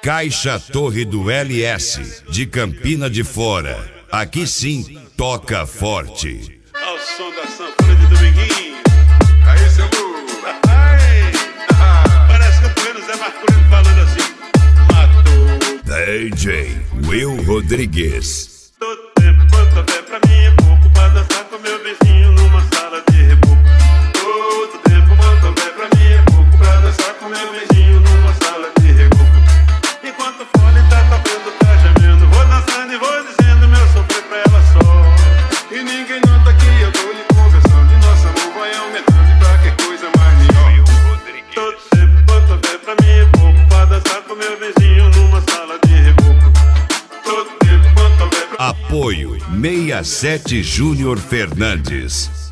Caixa Torre do LS, de Campina de Fora. Aqui sim, toca forte. Ao som da sanfona de Dominguinho. Aí, seu Lu. Parece que eu tô vendo Zé Marcolino falando assim. Matou. DJ Will Rodrigues. Todo tempo quanto houver pra mim é pouco pra dançar com meu vizinho numa sala de reboco. Todo tempo quanto houver pra mim é pouco pra dançar com meu vizinho numa sala de reboco. Enquanto o fone tá tocando, tá gemendo, vou dançando e vou dizendo meu sofrer pra ela só. E ninguém nota que eu tô lhe conversando. E nosso amor vai aumentando e pra que coisa mais melhor. Todo tempo quanto houver pra mim é pouco pra dançar com meu vizinho numa sala de reboco. Todo tempo quanto houver pra mim. Apoio 67 Júnior Fernandes.